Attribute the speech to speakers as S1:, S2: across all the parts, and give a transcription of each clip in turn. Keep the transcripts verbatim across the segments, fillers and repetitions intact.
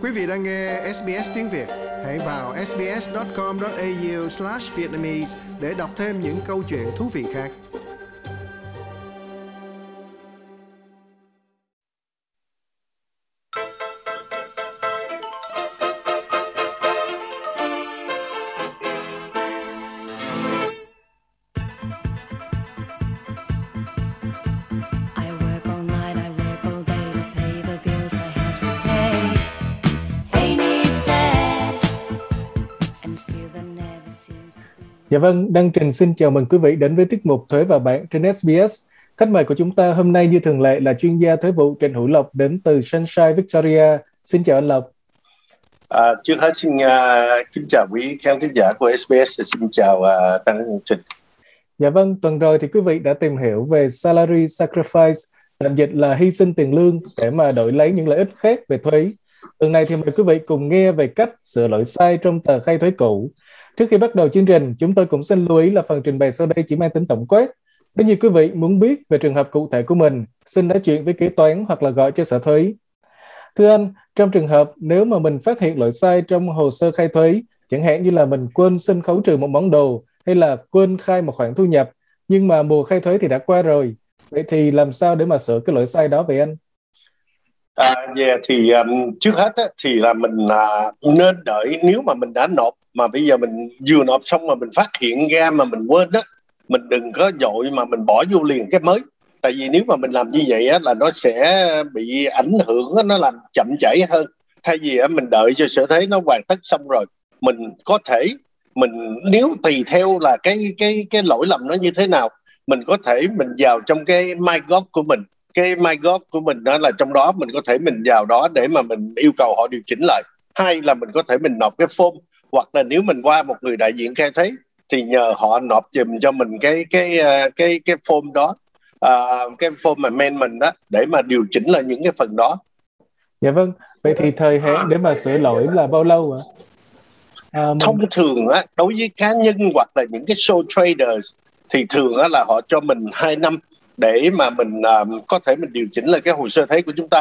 S1: Quý vị đang nghe ét bê ét tiếng Việt. Hãy vào sbs chấm com chấm a u slash vietnamese để đọc thêm những câu chuyện thú vị khác.
S2: Dạ vâng, Đăng Trình xin chào mừng quý vị đến với tiết mục Thuế và Bạn trên ét bê ét. Khách mời của chúng ta hôm nay như thường lệ là chuyên gia thuế vụ Trịnh Hữu Lộc đến từ Sunshine Victoria. Xin chào anh Lộc.
S3: À, trước hết xin uh, kính chào quý khán thính giả của ét bê ét, xin chào uh, Đăng Trình.
S2: Dạ vâng, tuần rồi thì quý vị đã tìm hiểu về salary sacrifice, tạm dịch là hy sinh tiền lương để mà đổi lấy những lợi ích khác về thuế. Tuần này thì mời quý vị cùng nghe về cách sửa lỗi sai trong tờ khai thuế cũ. Trước khi bắt đầu chương trình, chúng tôi cũng xin lưu ý là phần trình bày sau đây chỉ mang tính tổng quát. Nếu như quý vị muốn biết về trường hợp cụ thể của mình, xin nói chuyện với kế toán hoặc là gọi cho sở thuế. Thưa anh, trong trường hợp nếu mà mình phát hiện lỗi sai trong hồ sơ khai thuế, chẳng hạn như là mình quên xin khấu trừ một món đồ hay là quên khai một khoản thu nhập, nhưng mà mùa khai thuế thì đã qua rồi, vậy thì làm sao để mà sửa cái lỗi sai đó vậy anh?
S3: À, yeah, thì um, trước hết á, thì là mình uh, nên đợi nếu mà mình đã nộp mà bây giờ mình vừa nộp xong mà mình phát hiện ra mà mình quên đó, mình đừng có vội mà mình bỏ vô liền cái mới. Tại vì nếu mà mình làm như vậy á, là nó sẽ bị ảnh hưởng á, nó làm chậm chảy hơn. Thay vì á, mình đợi cho sở thuế nó hoàn tất xong rồi, mình có thể mình nếu tùy theo là cái cái cái lỗi lầm nó như thế nào, mình có thể mình vào trong cái MyGov của mình. Cái MyGov của mình đó là trong đó mình có thể mình vào đó để mà mình yêu cầu họ điều chỉnh lại. Hay là mình có thể mình nộp cái form, hoặc là nếu mình qua một người đại diện khai thuế thì nhờ họ nộp giùm cho mình cái cái cái cái form đó, uh, cái form amendment đó để mà điều chỉnh lại những cái phần đó.
S2: Dạ vâng. Vậy thì thời hạn để mà sửa lỗi là bao lâu ạ?
S3: À, mình... Thông thường á, đối với cá nhân hoặc là những cái sole traders thì thường á là họ cho mình hai năm để mà mình uh, có thể mình điều chỉnh lại cái hồ sơ thuế của chúng ta.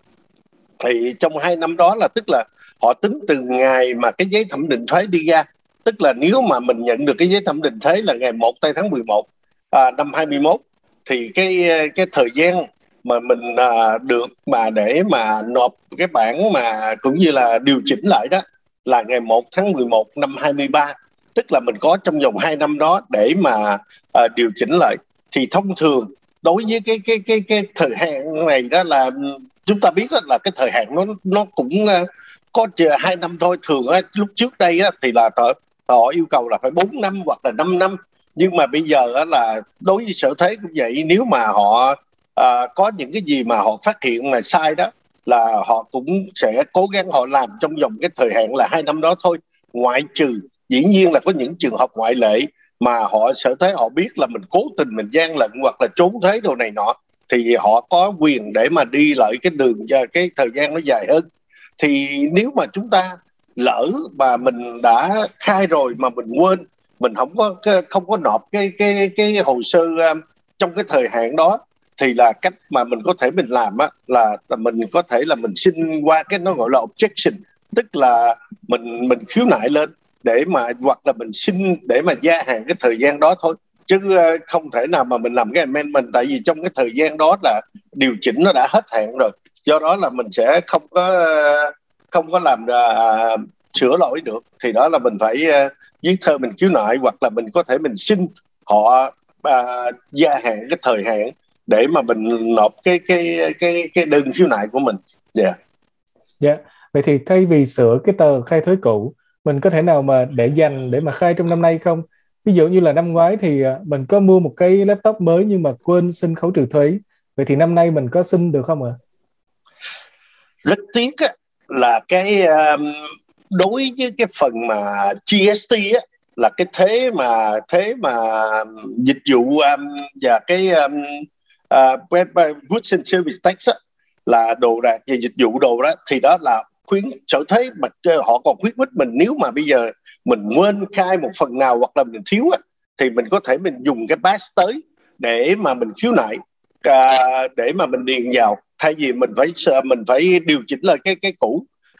S3: Thì trong hai năm đó là tức là họ tính từ ngày mà cái giấy thẩm định thuế đi ra. Tức là nếu mà mình nhận được cái giấy thẩm định thuế là ngày một tây tháng mười một à, năm hai mươi mốt, thì cái cái thời gian mà mình à, được mà để mà nộp cái bản mà cũng như là điều chỉnh lại đó là ngày một tháng mười một năm hai mươi ba. Tức là mình có trong vòng hai năm đó để mà à, điều chỉnh lại. Thì thông thường đối với cái cái cái cái thời hạn này đó là chúng ta biết là cái thời hạn nó nó cũng uh, có chờ hai năm thôi. Thường uh, lúc trước đây uh, thì là họ, họ yêu cầu là phải bốn năm hoặc là năm năm. Nhưng mà bây giờ uh, là đối với sở thuế cũng vậy, nếu mà họ uh, có những cái gì mà họ phát hiện mà sai đó là họ cũng sẽ cố gắng họ làm trong vòng cái thời hạn là hai năm đó thôi. Ngoại trừ dĩ nhiên là có những trường hợp ngoại lệ mà họ sở thuế họ biết là mình cố tình mình gian lận hoặc là trốn thuế đồ này nọ, thì họ có quyền để mà đi lại cái đường và cái thời gian nó dài hơn. Thì nếu mà chúng ta lỡ mà mình đã khai rồi mà mình quên, mình không có không có nộp cái cái cái hồ sơ um, trong cái thời hạn đó, thì là cách mà mình có thể mình làm á là mình có thể là mình xin qua cái nó gọi là objection, tức là mình mình khiếu nại lên để mà hoặc là mình xin để mà gia hạn cái thời gian đó thôi, chứ không thể nào mà mình làm cái amendment, tại vì trong cái thời gian đó là điều chỉnh nó đã hết hạn rồi. Do đó là mình sẽ không có không có làm uh, sửa lỗi được. Thì đó là mình phải uh, viết thơ mình khiếu nại, hoặc là mình có thể mình xin họ uh, gia hạn cái thời hạn để mà mình nộp cái cái cái cái đơn khiếu nại của mình. Dạ. Yeah.
S2: Dạ. Yeah. Vậy thì thay vì sửa cái tờ khai thuế cũ, mình có thể nào mà để dành để mà khai trong năm nay không? Ví dụ như là năm ngoái thì mình có mua một cái laptop mới nhưng mà quên xin khấu trừ thuế. Vậy thì năm nay mình có xin được không ạ?
S3: Rất tiếc á, là cái um, đối với cái phần mà giê ét tê á, là cái thuế mà thuế mà dịch vụ um, và cái um, uh, goods and service tax á, là đồ đạc và dịch vụ đồ đó, thì đó là khuyến sở thuế mà họ còn khuyến khích mình, nếu mà bây giờ mình quên khai một phần nào hoặc là mình thiếu á, thì mình có thể mình dùng cái pass tới để mà mình khiếu nại, à, để mà mình điền vào, thay vì mình phải mình phải điều chỉnh lại cái cái cũ.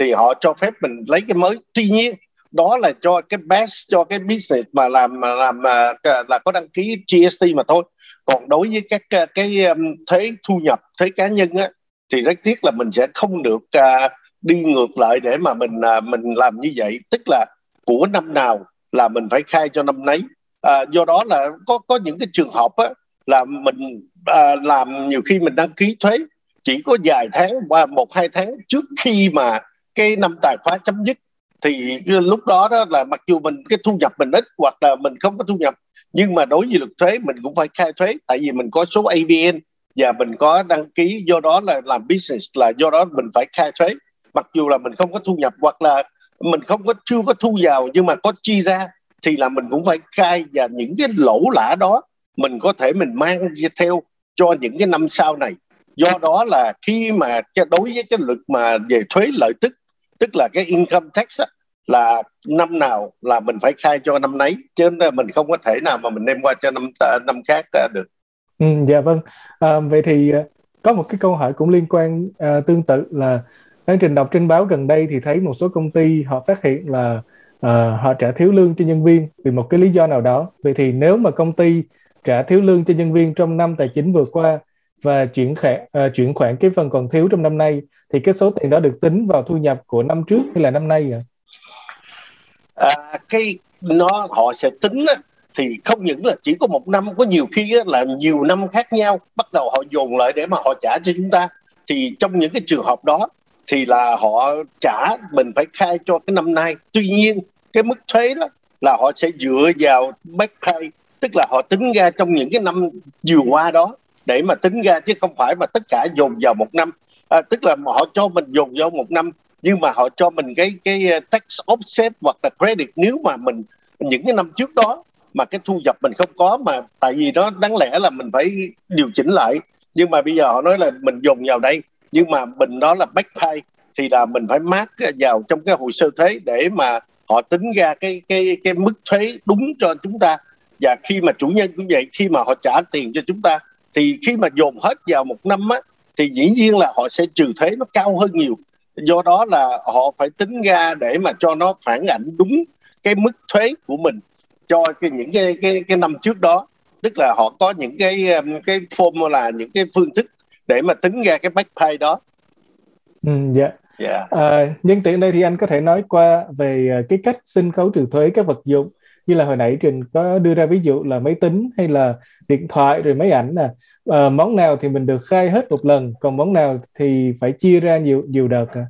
S3: thì họ cho phép mình lấy cái mới. Tuy nhiên đó là cho cái best, cho cái business mà làm mà làm là, là có đăng ký giê ét tê mà thôi. Còn đối với các cái um, thuế thu nhập, thuế cá nhân á, thì rất tiếc là mình sẽ không được uh, đi ngược lại để mà mình uh, mình làm như vậy. Tức là của năm nào là mình phải khai cho năm nấy. Uh, do đó là có có những cái trường hợp á, là mình uh, làm nhiều khi mình đăng ký thuế chỉ có vài tháng và một hai tháng trước khi mà cái năm tài khóa chấm dứt, thì lúc đó đó là mặc dù mình cái thu nhập mình ít hoặc là mình không có thu nhập, nhưng mà đối với luật thuế mình cũng phải khai thuế, tại vì mình có số a bê en và mình có đăng ký, do đó là làm business, là do đó mình phải khai thuế mặc dù là mình không có thu nhập hoặc là mình không có chưa có thu vào nhưng mà có chi ra thì là mình cũng phải khai. Và những cái lỗ lã đó mình có thể mình mang theo cho những cái năm sau này. Do đó là khi mà đối với cái luật mà về thuế lợi tức, tức là cái income tax á, là năm nào là mình phải khai cho năm nấy, chứ mình không có thể nào mà mình đem qua cho năm năm khác được.
S2: Ừ, dạ vâng. À, vậy thì có một cái câu hỏi cũng liên quan à, tương tự là đang trình đọc trên báo gần đây thì thấy một số công ty họ phát hiện là à, họ trả thiếu lương cho nhân viên vì một cái lý do nào đó. Vậy thì nếu mà công ty trả thiếu lương cho nhân viên trong năm tài chính vừa qua và chuyển khoản à, chuyển khoản cái phần còn thiếu trong năm nay, thì cái số tiền đó được tính vào thu nhập của năm trước hay là năm nay ạ?
S3: À, cái nó họ sẽ tính á, thì không những là chỉ có một năm, có nhiều khi á, là nhiều năm khác nhau bắt đầu họ dồn lại để mà họ trả cho chúng ta. Thì trong những cái trường hợp đó thì là họ trả, mình phải khai cho cái năm nay. Tuy nhiên cái mức thuế đó là họ sẽ dựa vào back pay, tức là họ tính ra trong những cái năm vừa qua đó để mà tính ra, chứ không phải mà tất cả dồn vào một năm. À, tức là họ cho mình dồn vào một năm nhưng mà họ cho mình cái cái tax offset hoặc là credit nếu mà mình những cái năm trước đó mà cái thu nhập mình không có, mà tại vì đó đáng lẽ là mình phải điều chỉnh lại, nhưng mà bây giờ họ nói là mình dùng vào đây nhưng mà mình đó là back pay, thì là mình phải mark vào trong cái hồ sơ thuế để mà họ tính ra cái cái cái mức thuế đúng cho chúng ta. Và khi mà chủ nhân cũng vậy, khi mà họ trả tiền cho chúng ta thì khi mà dồn hết vào một năm á thì dĩ nhiên là họ sẽ trừ thuế nó cao hơn nhiều. Do đó là họ phải tính ra để mà cho nó phản ảnh đúng cái mức thuế của mình cho cái, những cái, cái, cái năm trước đó. Tức là họ có những cái cái formula, những cái phương thức để mà tính ra cái back pay đó.
S2: Ừ, dạ. Yeah. À, nhân tiện đây thì anh có thể nói qua về cái cách xin khấu trừ thuế các vật dụng, như là hồi nãy Trình có đưa ra ví dụ là máy tính hay là điện thoại rồi máy ảnh nè. À, món nào thì mình được khai hết một lần, còn món nào thì phải chia ra nhiều nhiều đợt à?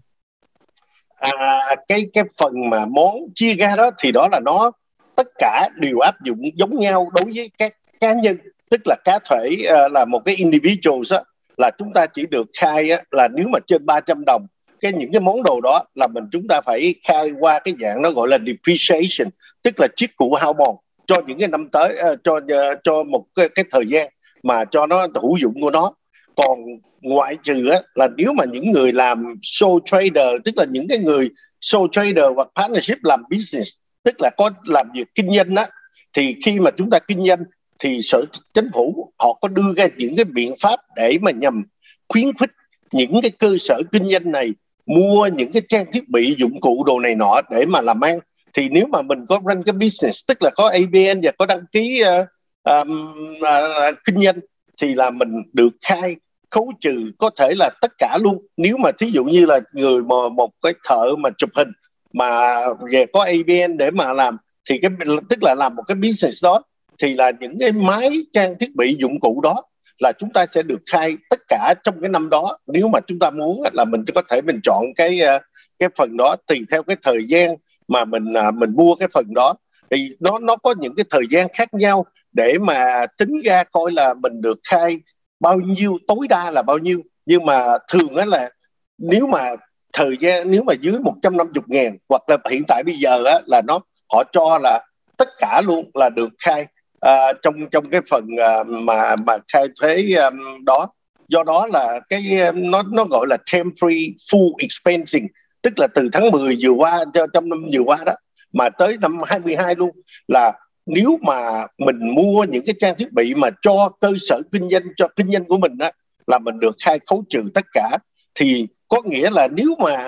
S3: À, cái cái phần mà món chia ra đó thì đó là nó tất cả đều áp dụng giống nhau đối với các cá nhân, tức là cá thể uh, là một cái individuals á, là chúng ta chỉ được khai á, là nếu mà trên ba trăm đồng cái những cái món đồ đó là mình chúng ta phải khai qua cái dạng nó gọi là depreciation, tức là chiết khấu hao mòn cho những cái năm tới, uh, cho uh, cho một cái, cái thời gian mà cho nó hữu dụng của nó. Còn ngoại trừ á, là nếu mà những người làm sole trader, tức là những cái người sole trader hoặc partnership làm business, tức là có làm việc kinh doanh á, thì khi mà chúng ta kinh doanh thì sở chính phủ họ có đưa ra những cái biện pháp để mà nhằm khuyến khích những cái cơ sở kinh doanh này mua những cái trang thiết bị dụng cụ đồ này nọ để mà làm ăn. Thì nếu mà mình có run cái business, tức là có a bê en và có đăng ký uh, um, uh, kinh doanh, thì là mình được khai khấu trừ có thể là tất cả luôn. Nếu mà thí dụ như là người mà một cái thợ mà chụp hình mà về có a bê en để mà làm, thì cái tức là làm một cái business đó, thì là những cái máy trang thiết bị dụng cụ đó là chúng ta sẽ được khai tất cả trong cái năm đó. Nếu mà chúng ta muốn là mình có thể mình chọn cái cái phần đó tùy theo cái thời gian mà mình mình mua cái phần đó, thì nó nó có những cái thời gian khác nhau để mà tính ra coi là mình được khai bao nhiêu, tối đa là bao nhiêu. Nhưng mà thường á là nếu mà thời gian nếu mà dưới một trăm năm mươi ngàn, hoặc là hiện tại bây giờ á là nó họ cho là tất cả luôn là được khai uh, trong trong cái phần uh, mà mà khai thuế um, đó. Do đó là cái nó nó gọi là temporary full expensing, tức là từ tháng mười vừa qua cho trong năm vừa qua đó mà tới năm hai mươi hai luôn, là nếu mà mình mua những cái trang thiết bị mà cho cơ sở kinh doanh, cho kinh doanh của mình á, là mình được khai khấu trừ tất cả. Thì có nghĩa là nếu mà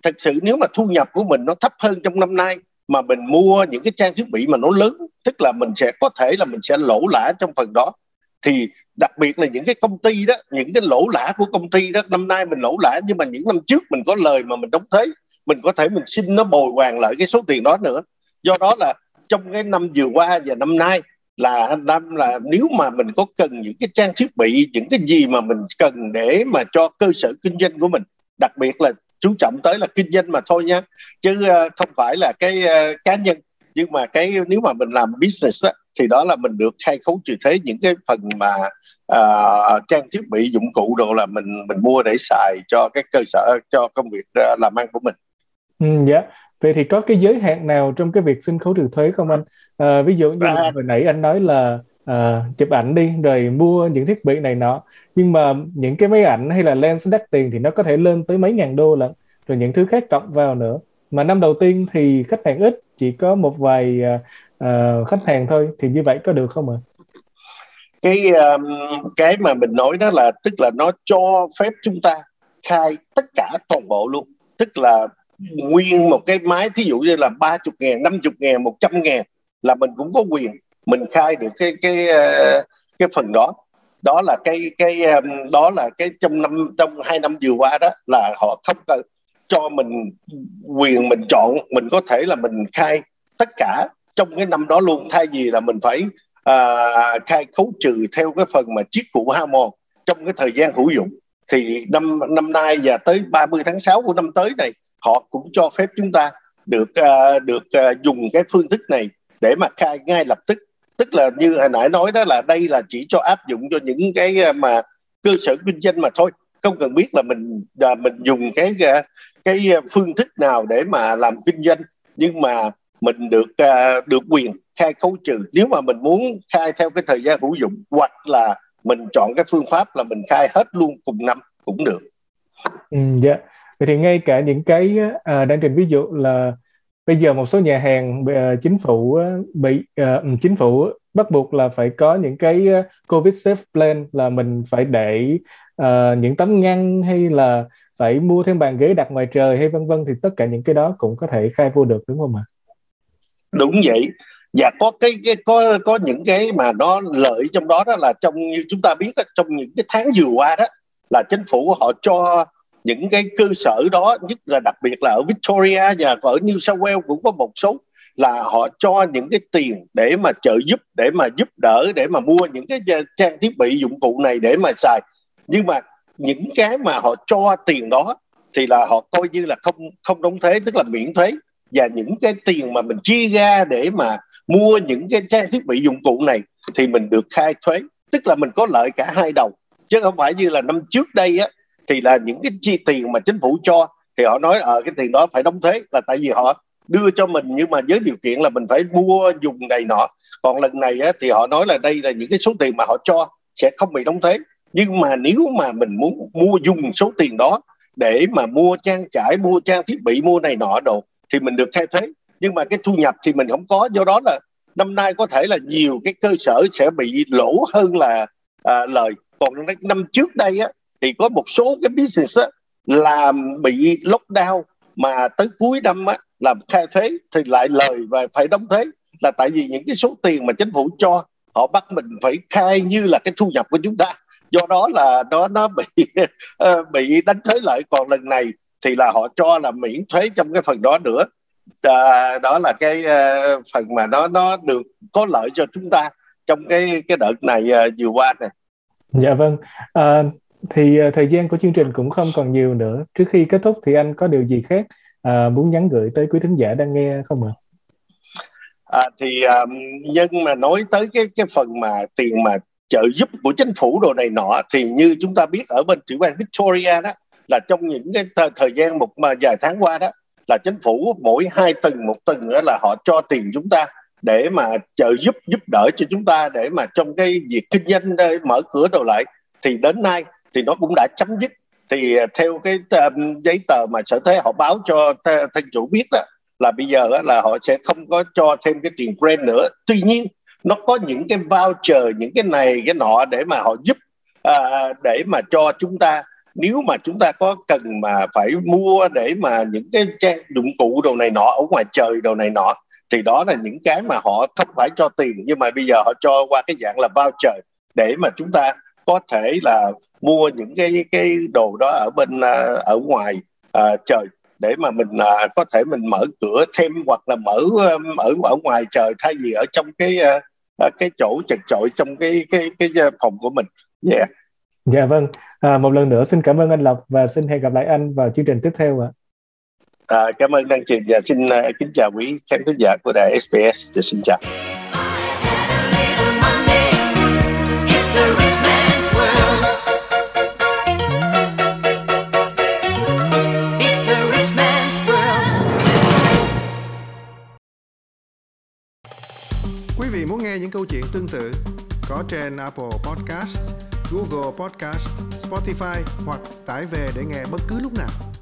S3: thật sự nếu mà thu nhập của mình nó thấp hơn trong năm nay mà mình mua những cái trang thiết bị mà nó lớn, tức là mình sẽ có thể là mình sẽ lỗ lã trong phần đó. Thì đặc biệt là những cái công ty đó, những cái lỗ lã của công ty đó, năm nay mình lỗ lã nhưng mà những năm trước mình có lời mà mình đóng thuế, mình có thể mình xin nó bồi hoàn lại cái số tiền đó nữa. Do đó là trong cái năm vừa qua và năm nay là năm là nếu mà mình có cần những cái trang thiết bị, những cái gì mà mình cần để mà cho cơ sở kinh doanh của mình, đặc biệt là chú trọng tới là kinh doanh mà thôi nha, chứ không phải là cái uh, cá nhân. Nhưng mà cái nếu mà mình làm business đó, thì đó là mình được khai khấu trừ thuế những cái phần mà uh, trang thiết bị dụng cụ đồ là mình mình mua để xài cho cái cơ sở, cho công việc uh, làm ăn của mình.
S2: Ừ, dạ. Vậy thì có cái giới hạn nào trong cái việc xin khấu trừ thuế không anh? À, ví dụ như à, hồi nãy anh nói là à, chụp ảnh đi rồi mua những thiết bị này nọ, nhưng mà những cái máy ảnh hay là lens đắt tiền thì nó có thể lên tới mấy ngàn đô lận, rồi những thứ khác cộng vào nữa. Mà năm đầu tiên thì khách hàng ít, chỉ có một vài uh, khách hàng thôi, thì như vậy có được không ạ?
S3: Cái um, cái mà mình nói đó là tức là nó cho phép chúng ta khai tất cả toàn bộ luôn, tức là nguyên một cái máy, thí dụ như là ba mươi ngàn, năm mươi ngàn, một trăm ngàn là mình cũng có quyền mình khai được cái cái cái phần đó. Đó là cái cái đó là cái trong năm trong hai năm vừa qua đó là họ không cần cho mình quyền mình chọn, mình có thể là mình khai tất cả trong cái năm đó luôn, thay vì là mình phải à, khai khấu trừ theo cái phần mà chiếc cụ hao mòn trong cái thời gian hữu dụng. Thì năm năm nay và tới ba mươi tháng sáu của năm tới này, họ cũng cho phép chúng ta được uh, được uh, dùng cái phương thức này để mà khai ngay lập tức. Tức là như hồi nãy nói đó là đây là chỉ cho áp dụng cho những cái mà cơ sở kinh doanh mà thôi, không cần biết là mình uh, mình dùng cái uh, cái phương thức nào để mà làm kinh doanh, nhưng mà mình được uh, được quyền khai khấu trừ nếu mà mình muốn khai theo cái thời gian hữu dụng, hoặc là mình chọn cái phương pháp là mình khai hết luôn cùng năm cũng được.
S2: Ừ, dạ. Vậy thì ngay cả những cái à, đang trình ví dụ là bây giờ một số nhà hàng uh, chính phủ uh, bị uh, chính phủ bắt buộc là phải có những cái uh, COVID safe plan, là mình phải để uh, những tấm ngăn hay là phải mua thêm bàn ghế đặt ngoài trời hay vân vân, thì tất cả những cái đó cũng có thể khai vô được, đúng không ạ?
S3: Đúng vậy. Và có cái, cái có có những cái mà nó lợi trong đó đó là trong như chúng ta biết trong những cái tháng vừa qua đó là chính phủ họ cho những cái cơ sở đó, nhất là đặc biệt là ở Victoria và ở New South Wales cũng có một số, là họ cho những cái tiền để mà trợ giúp, để mà giúp đỡ, để mà mua những cái trang thiết bị dụng cụ này để mà xài. Nhưng mà những cái mà họ cho tiền đó thì là họ coi như là không không đóng thuế, tức là miễn thuế. Và những cái tiền mà mình chi ra để mà mua những cái trang thiết bị dụng cụ này thì mình được khai thuế, tức là mình có lợi cả hai đầu, chứ không phải như là năm trước đây á thì là những cái chi tiền mà chính phủ cho thì họ nói ở ờ, cái tiền đó phải đóng thuế, là tại vì họ đưa cho mình nhưng mà với điều kiện là mình phải mua dùng này nọ. Còn lần này á, thì họ nói là đây là những cái số tiền mà họ cho sẽ không bị đóng thuế, nhưng mà nếu mà mình muốn mua dùng số tiền đó để mà mua trang trải, mua trang thiết bị, mua này nọ đồ thì mình được khai thuế, nhưng mà cái thu nhập thì mình không có. Do đó là năm nay có thể là nhiều cái cơ sở sẽ bị lỗ hơn là à, lời. Còn năm trước đây á thì có một số cái business á là bị lockdown mà tới cuối năm á làm khai thuế thì lại lời và phải đóng thuế, là tại vì những cái số tiền mà chính phủ cho họ bắt mình phải khai như là cái thu nhập của chúng ta. Do đó là nó nó bị uh, bị đánh thuế lợi. Còn lần này thì là họ cho là miễn thuế trong cái phần đó nữa. À, đó là cái uh, phần mà nó nó được có lợi cho chúng ta trong cái cái đợt này uh, vừa qua này.
S2: Dạ vâng. À, thì uh, thời gian của chương trình cũng không còn nhiều nữa. Trước khi kết thúc thì anh có điều gì khác uh, muốn nhắn gửi tới quý thính giả đang nghe không ạ?
S3: À, thì um, nhưng mà nói tới cái cái phần mà tiền mà trợ giúp của chính phủ đồ này nọ, thì như chúng ta biết ở bên tiểu bang Victoria đó là trong những cái th- thời gian một mà vài tháng qua đó là chính phủ mỗi hai tuần một tuần đó là họ cho tiền chúng ta để mà trợ giúp giúp đỡ cho chúng ta để mà trong cái việc kinh doanh mở cửa đồ lại. Thì đến nay thì nó cũng đã chấm dứt. Thì theo cái um, giấy tờ mà sở thuế họ báo cho th- thân chủ biết đó là bây giờ là họ sẽ không có cho thêm cái tiền grant nữa. Tuy nhiên nó có những cái voucher, những cái này cái nọ để mà họ giúp à, để mà cho chúng ta nếu mà chúng ta có cần mà phải mua để mà những cái trang dụng cụ đồ này nọ ở ngoài trời đồ này nọ, thì đó là những cái mà họ không phải cho tiền, nhưng mà bây giờ họ cho qua cái dạng là voucher để mà chúng ta có thể là mua những cái cái đồ đó ở bên uh, ở ngoài uh, trời, để mà mình uh, có thể mình mở cửa thêm hoặc là mở um, ở ở ngoài trời thay vì ở trong cái uh, cái chỗ chật chội trong cái cái cái phòng của mình. Yeah.
S2: Dạ vâng, à, một lần nữa xin cảm ơn anh Lộc và xin hẹn gặp lại anh vào chương trình tiếp theo ạ.
S3: À, cảm ơn Đăng Trình và xin uh, kính chào quý khán thính giả của đài ét bê ét. Và xin chào.
S1: Quý vị muốn nghe những câu chuyện tương tự có trên Apple Podcast, Google Podcast, Spotify hoặc tải về để nghe bất cứ lúc nào.